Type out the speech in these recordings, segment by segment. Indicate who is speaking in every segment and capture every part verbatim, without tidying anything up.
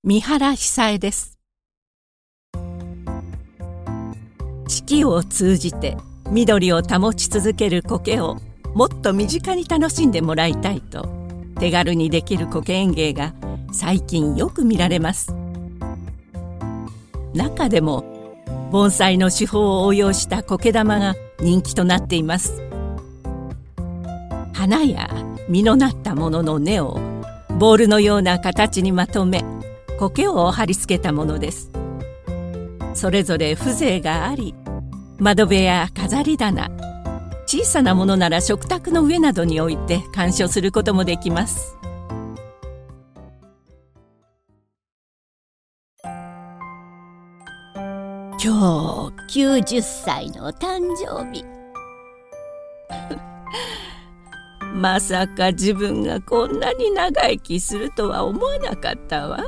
Speaker 1: 三原久恵です。四季を通じて緑を保ち続ける苔をもっと身近に楽しんでもらいたいと、手軽にできる苔園芸が最近よく見られます。中でも盆栽の手法を応用した苔玉が人気となっています。花や実のなったものの根をボールのような形にまとめ、苔を貼り付けたものです。それぞれ風情があり、窓辺や飾り棚、小さなものなら食卓の上などに置いて鑑賞することもできます。
Speaker 2: 今日きゅうじゅっさいの誕生日
Speaker 1: まさか自分がこんなに長生きするとは思わなかったわ。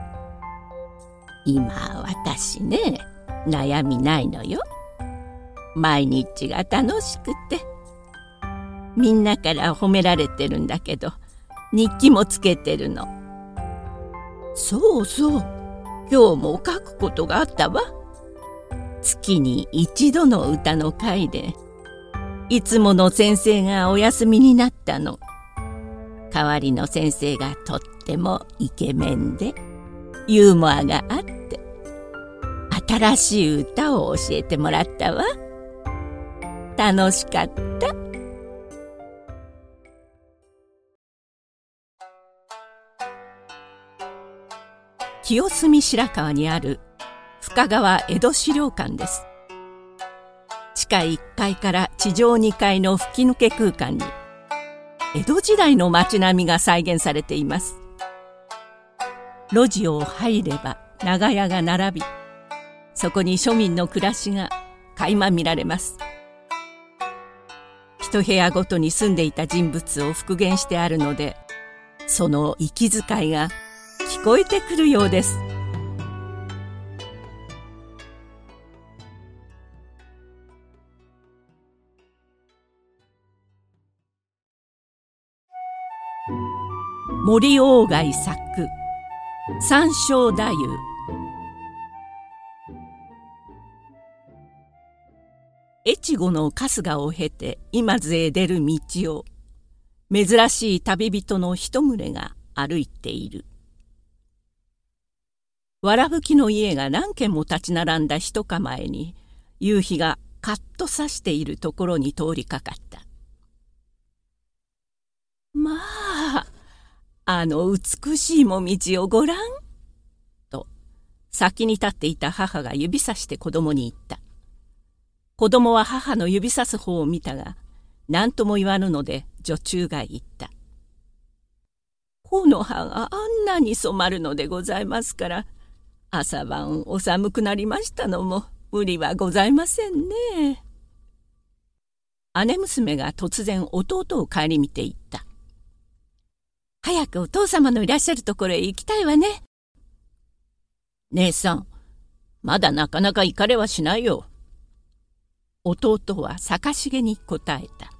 Speaker 2: 今私ね、悩みないのよ。毎日が楽しくて、みんなから褒められてるんだけど、日記もつけてるの。
Speaker 1: そうそう、今日も書くことがあったわ。
Speaker 2: 月に一度の歌の会で、いつもの先生がお休みになったの。代わりの先生がとってもイケメンでユーモアがあって、新しい歌を教えてもらったわ。楽しかった。
Speaker 1: 清澄白河にある深川江戸資料館です。地下いっかいから地上にかいの吹き抜け空間に江戸時代の街並みが再現されています。路地を入れば長屋が並び、そこに庶民の暮らしが垣間見られます。一部屋ごとに住んでいた人物を復元してあるので、その息遣いが聞こえてくるようです。森鴎外作「山椒太夫」。越後の春日を経て今津へ出る道を珍しい旅人の一群れが歩いている。わらぶきの家が何軒も立ち並んだ一構えに、夕日がカッと差しているところに通りかかった。まあ、あの美しいもみじをごらんと、先に立っていた母が指さして子供に言った。子供は母の指さす方を見たが、何とも言わぬので女中が言った。木の葉があんなに染まるのでございますから、朝晩お寒くなりましたのも無理はございませんね。姉娘が突然弟を顧みて言った。早くお父様のいらっしゃるところへ行きたいわね。姉さん、まだなかなか行かれはしないよ。弟は逆しげに答えた。